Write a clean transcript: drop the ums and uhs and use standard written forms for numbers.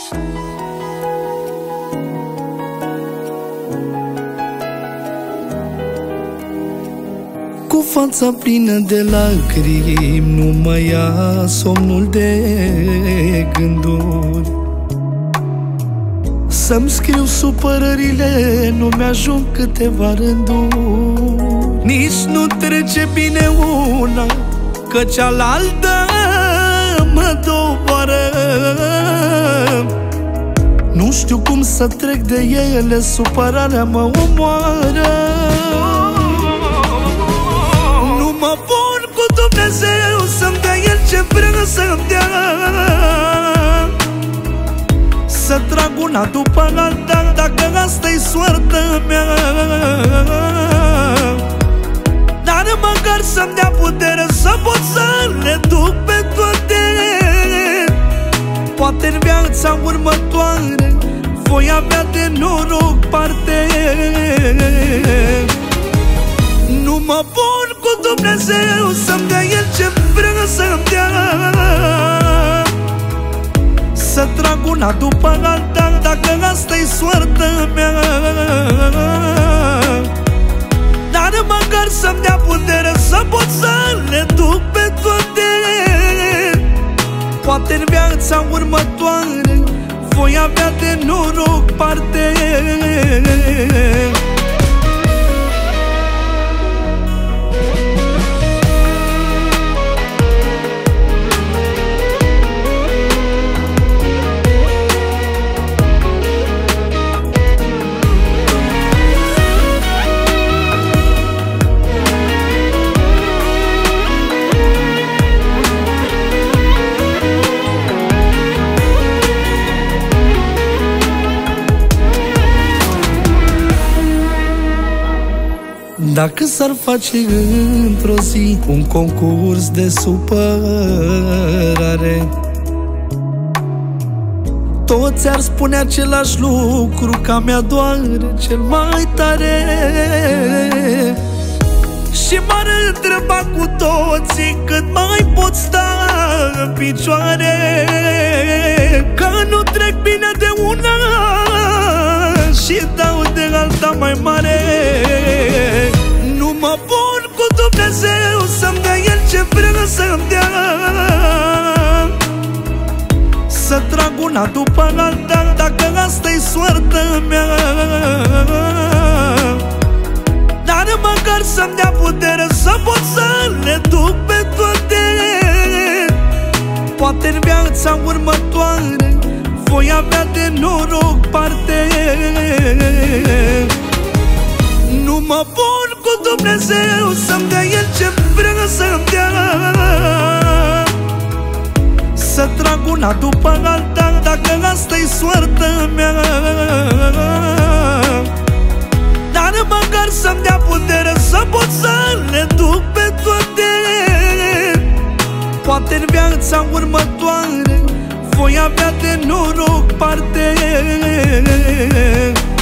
Cu fața plină de lacrimi, nu mai ia somnul de gânduri. Să-mi scriu supărările, nu mi-ajung câteva rânduri. Nici nu trece bine una, că cealaltă mă doboară. Nu știu cum să trec de ele, supărarea mă omoară. Nu mă pun cu Dumnezeu să-mi dea El ce vrea să-mi dea, să trag una după alta, dacă asta-i soarta mea. Dar măcar să-mi dea putere să pot să le duc pe toate. Poate în viața următoare voi avea de noroc parte. Nu mă pun cu Dumnezeu să-mi dea El ce vrea să-mi dea, să trag una după alta, dacă asta-i soarta mea. Dar măcar să-mi dea putere să pot să le duc pe toate. Poate în viața următoare voi avea de noroc parte. Dacă s-ar face într-o zi un concurs de supărare, toți ar spune același lucru, că mea doare cel mai tare. Și m-ar întreba cu toții cât mai pot sta în picioare, că nu trec bine de una și dau de alta mai mare. Nu mă pun cu Dumnezeu să-mi dea El ce vrea să-mi dea, să trag una după alta, dacă asta-i soarta mea. Dar măcar să-mi dea putere să pot să le duc pe toate. Poate în viața următoare voi avea de noroc parte. Nu mă pun cu Dumnezeu să-mi dea El ce vrea să-mi dea, să trag una după alta, dacă asta-i soarta mea. Dar măcar să-mi dea putere să pot să le duc pe toate. Poate în viața următoare voi avea de noroc parte.